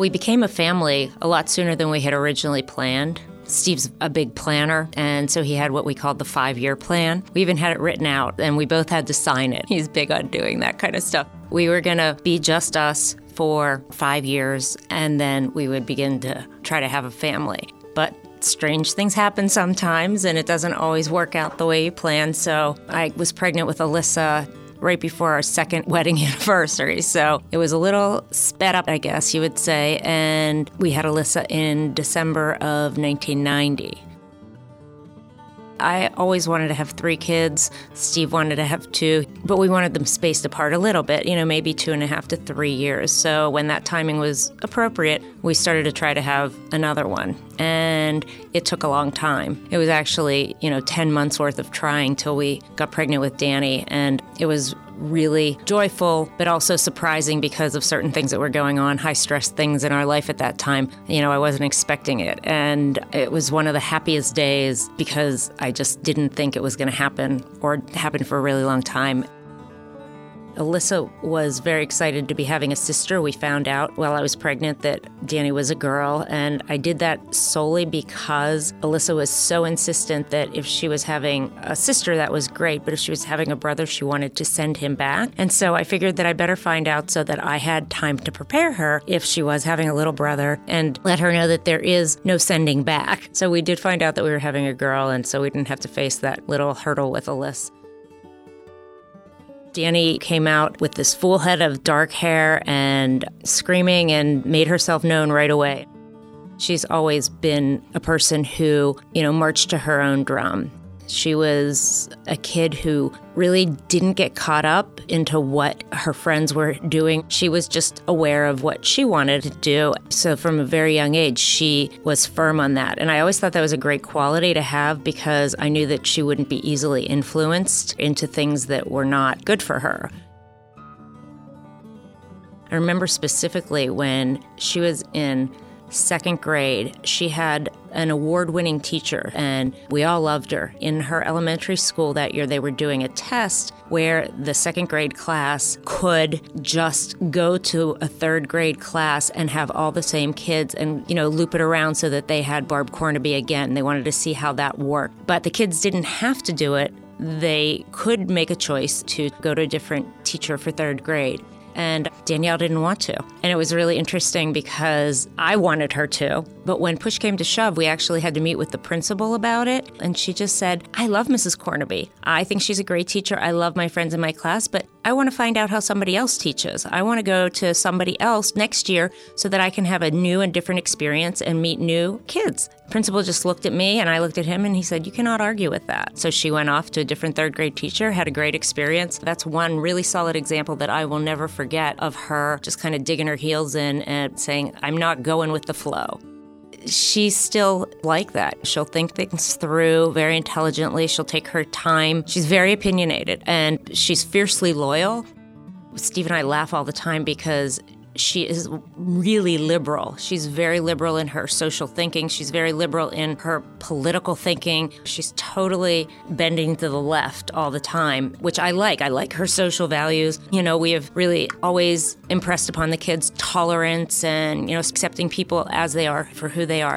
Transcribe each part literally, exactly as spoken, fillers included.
We became a family a lot sooner than we had originally planned. Steve's a big planner, and so he had what we called the five-year plan. We even had it written out, and we both had to sign it. He's big on doing that kind of stuff. We were going to be just us for five years, and then we would begin to try to have a family. But strange things happen sometimes, and it doesn't always work out the way you plan. So I was pregnant with Alyssa right before our second wedding anniversary. So it was a little sped up, I guess you would say. And we had Alyssa in December of nineteen ninety. I always wanted to have three kids. Steve wanted to have two, but we wanted them spaced apart a little bit, you know, maybe two and a half to three years. So when that timing was appropriate, we started to try to have another one. And it took a long time. It was actually, you know, ten months worth of trying till we got pregnant with Danny. And it was really joyful, but also surprising because of certain things that were going on, high-stress things in our life at that time. You know, I wasn't expecting it. And it was one of the happiest days because I just didn't think it was going to happen or happen for a really long time. Alyssa was very excited to be having a sister. We found out while I was pregnant that Danny was a girl, and I did that solely because Alyssa was so insistent that if she was having a sister, that was great, but if she was having a brother, she wanted to send him back. And so I figured that I better find out so that I had time to prepare her if she was having a little brother and let her know that there is no sending back. So we did find out that we were having a girl, and so we didn't have to face that little hurdle with Alyssa. Danny came out with this full head of dark hair and screaming and made herself known right away. She's always been a person who, you know, marched to her own drum. She was a kid who really didn't get caught up into what her friends were doing. She was just aware of what she wanted to do. So from a very young age, she was firm on that. And I always thought that was a great quality to have because I knew that she wouldn't be easily influenced into things that were not good for her. I remember specifically when she was in second grade, she had an award-winning teacher, and we all loved her. In her elementary school that year, they were doing a test where the second grade class could just go to a third grade class and have all the same kids and, you know, loop it around so that they had Barb Cornaby again. They wanted to see how that worked. But the kids didn't have to do it. They could make a choice to go to a different teacher for third grade. And Danielle didn't want to. And it was really interesting because I wanted her to. But when push came to shove, we actually had to meet with the principal about it. And she just said, I love Missus Cornaby. I think she's a great teacher. I love my friends in my class, but I want to find out how somebody else teaches. I want to go to somebody else next year so that I can have a new and different experience and meet new kids. Principal just looked at me and I looked at him and he said, you cannot argue with that. So she went off to a different third grade teacher, had a great experience. That's one really solid example that I will never forget of her just kind of digging her heels in and saying, I'm not going with the flow. She's still like that. She'll think things through very intelligently. She'll take her time. She's very opinionated and she's fiercely loyal. Steve and I laugh all the time because she is really liberal. She's very liberal in her social thinking. She's very liberal in her political thinking. She's totally bending to the left all the time, which I like. I like her social values. You know, we have really always impressed upon the kids tolerance and, you know, accepting people as they are for who they are.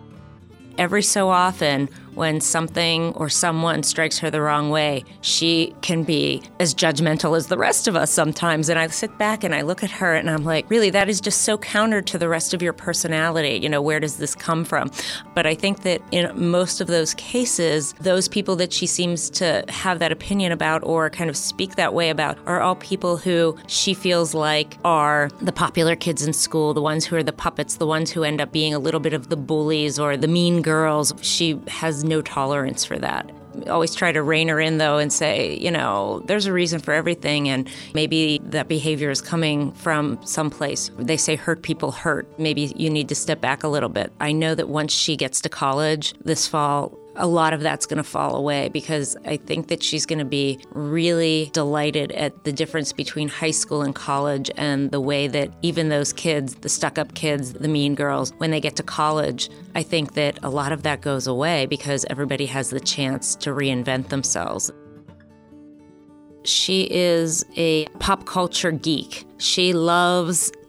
Every so often, when something or someone strikes her the wrong way, she can be as judgmental as the rest of us sometimes. And I sit back and I look at her and I'm like, really, that is just so counter to the rest of your personality. You know, where does this come from? But I think that in most of those cases, those people that she seems to have that opinion about or kind of speak that way about are all people who she feels like are the popular kids in school, the ones who are the puppets, the ones who end up being a little bit of the bullies or the mean girls. She has no tolerance for that. Always try to rein her in, though, and say, you know, there's a reason for everything, and maybe that behavior is coming from someplace. They say hurt people hurt. Maybe you need to step back a little bit. I know that once she gets to college this fall, a lot of that's going to fall away because I think that she's going to be really delighted at the difference between high school and college and the way that even those kids, the stuck-up kids, the mean girls, when they get to college, I think that a lot of that goes away because everybody has the chance to reinvent themselves. She is a pop culture geek. She loves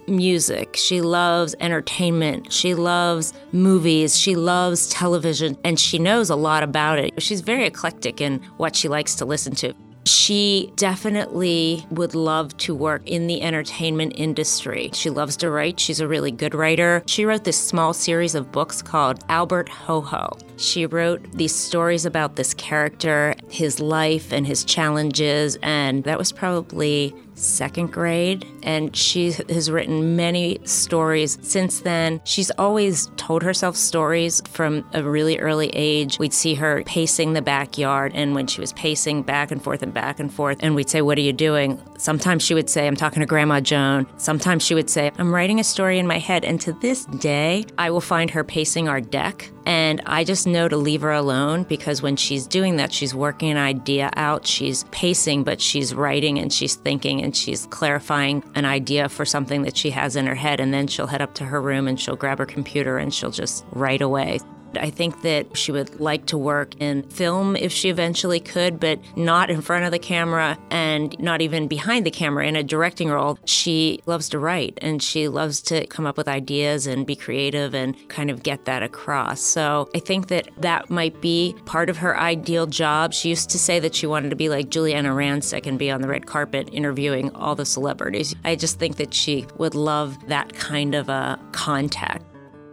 music. She loves entertainment. She loves movies. She loves television, and she knows a lot about it. She's very eclectic in what she likes to listen to. She definitely would love to work in the entertainment industry. She loves to write. She's a really good writer. She wrote this small series of books called Albert Ho-Ho. She wrote these stories about this character, his life and his challenges, and that was probably second grade. And she has written many stories since then. She's always told herself stories from a really early age. We'd see her pacing the backyard, and when she was pacing back and forth and back and forth, and we'd say, "What are you doing?" Sometimes she would say, "I'm talking to Grandma Joan." Sometimes she would say, "I'm writing a story in my head." And to this day, I will find her pacing our deck, and I just know to leave her alone, because when she's doing that, she's working an idea out. She's pacing, but she's writing and she's thinking and she's clarifying an idea for something that she has in her head. And then she'll head up to her room and she'll grab her computer and she'll just write away. I think that she would like to work in film if she eventually could, but not in front of the camera and not even behind the camera in a directing role. She loves to write, and she loves to come up with ideas and be creative and kind of get that across. So I think that that might be part of her ideal job. She used to say that she wanted to be like Juliana Rancic and be on the red carpet interviewing all the celebrities. I just think that she would love that kind of a contact.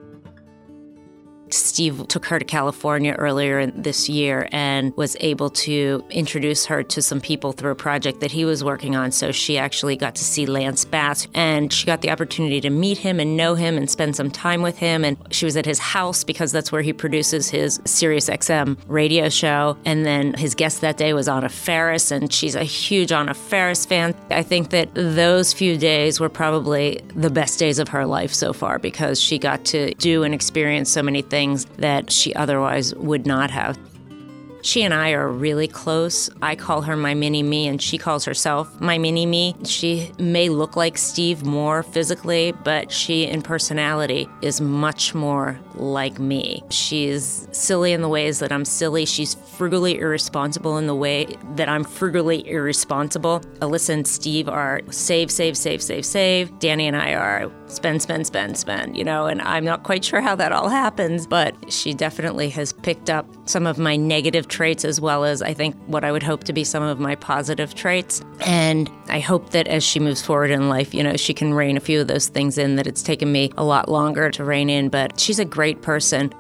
Steve took her to California earlier this year and was able to introduce her to some people through a project that he was working on. So she actually got to see Lance Bass, and she got the opportunity to meet him and know him and spend some time with him. And she was at his house because that's where he produces his Sirius X M radio show. And then his guest that day was Anna Faris, and she's a huge Anna Faris fan. I think that those few days were probably the best days of her life so far, because she got to do and experience so many things that she otherwise would not have. She and I are really close. I call her my mini-me, and she calls herself my mini-me. She may look like Steve more physically, but she, in personality, is much more like me. She's silly in the ways that I'm silly. She's frugally irresponsible in the way that I'm frugally irresponsible. Alyssa and Steve are save, save, save, save, save. Danny and I are spend, spend, spend, spend, you know, and I'm not quite sure how that all happens, but she definitely has picked up some of my negative traits as well as, I think, what I would hope to be some of my positive traits. And I hope that as she moves forward in life, you know, she can rein a few of those things in that it's taken me a lot longer to rein in, but she's a great person.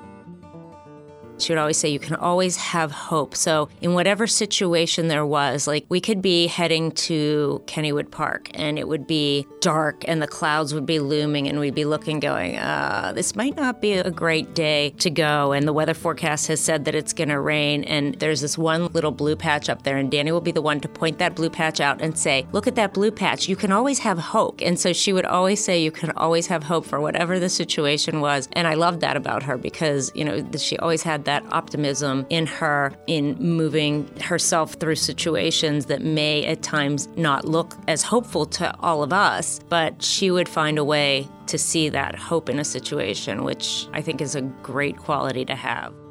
She would always say, you can always have hope. So in whatever situation there was, like we could be heading to Kennywood Park and it would be dark and the clouds would be looming and we'd be looking going, uh, this might not be a great day to go. And the weather forecast has said that it's going to rain. And there's this one little blue patch up there. And Danny will be the one to point that blue patch out and say, look at that blue patch. You can always have hope. And so she would always say, you can always have hope for whatever the situation was. And I loved that about her because, you know, she always had that optimism in her in moving herself through situations that may at times not look as hopeful to all of us, but she would find a way to see that hope in a situation, which I think is a great quality to have.